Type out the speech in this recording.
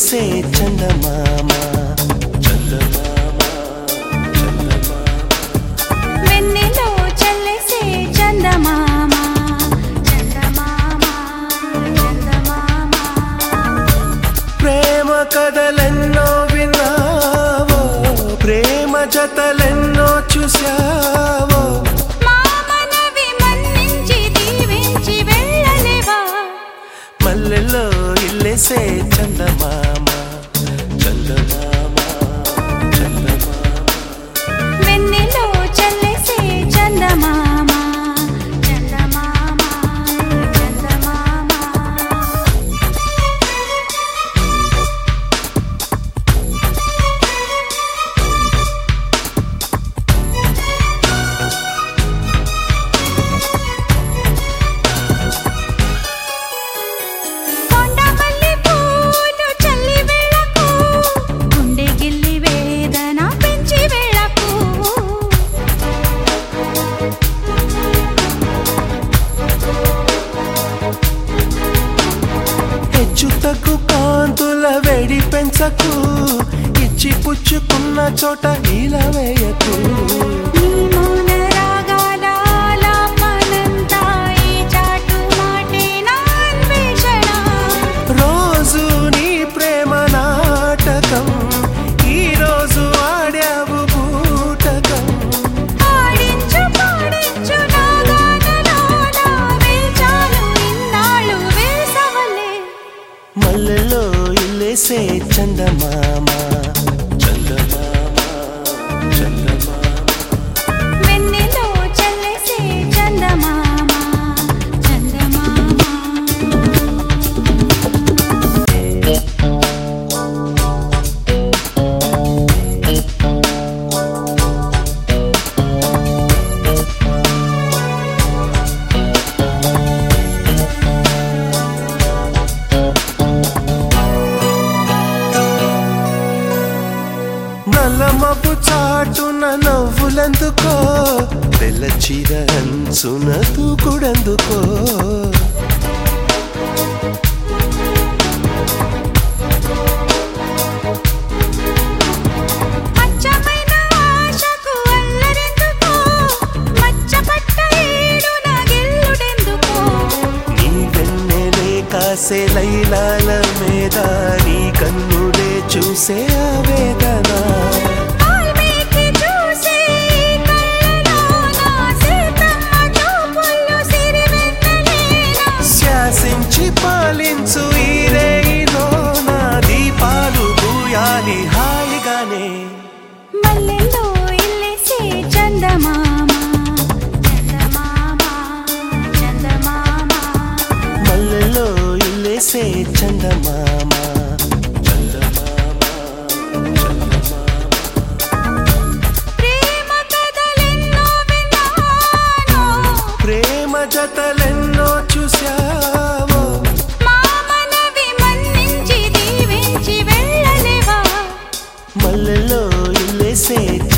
ఇల్లేసే చందమామ చందమామ చందమామ వెన్నెలో చల్లేసే చందమామ చందమామ చందమామ ప్రేమ కథలెన్నో విన్నావో ప్రేమ జతలెన్నో చూసావో మామనవి మన్నించి దీవించి వెళ్ళలేవా మల్లెలో ఇల్లేసే చందమామ చందమామ చందమామ వెన్నెలో చల్లేసే చందమామ చందమామ చందమామ కొండమల్లి పూలు చల్లి వెళ్ళకు గుండె గిల్లి వేదన పెంచి వెళ్ళకు హెచ్చు తగ్గు కాంతుల వేడి పెంచకు ఇచ్చి పుచ్చుకున్న చోట ఇలా వేయకు నీ మౌన రాగాల ఆలాపనంతా ఈ చాటు మాటే నా అన్వేషణ రోజు నీ ప్రేమ నాటకం ఈ రోజు ఆడావు బూటకం ఆడించు పాడించు నా గానలోన వేచాను ఇన్నాళ్ళు వేసవలే మల్లెలో ఇల్లేసే చందమామ చందమామ చందమామ వెన్నెలో చల్లేసే చందమామ చందమామ నల్లమపు చాటున నవ్వులందుకో తెల్ల చీర అంచున తూకుడందుకో అచ్చమైన ఆశకు అల్లరెందుకో మచ్చపట్ట ఏడు నా గిల్లుడెందుకో నీ వెన్నెలే కాసే లైలాల మీద నీ కన్నులే చూసే ఆవేదన వాల్మీకి చూసే ఈ కళ్ళలోన సీతమ్మ చూపుల్లో సిరివెన్నెలేనా శాసించి పాలించు ఈ రేయిలో నా దీపాలు పూయాలి హాయిగానే మల్లెలో ఇల్లేసే చందమామ చందమామ చందమామ మల్లెలో ఇల్లేసే చందమామ చందమామ చందమామ ప్రేమ కథలెన్నో విన్నాను ప్రేమ జతలెన్నో చూసావో మామనవి మన్నించి దీవించి వెళ్ళలేవా మల్లెలో ఇల్లేసే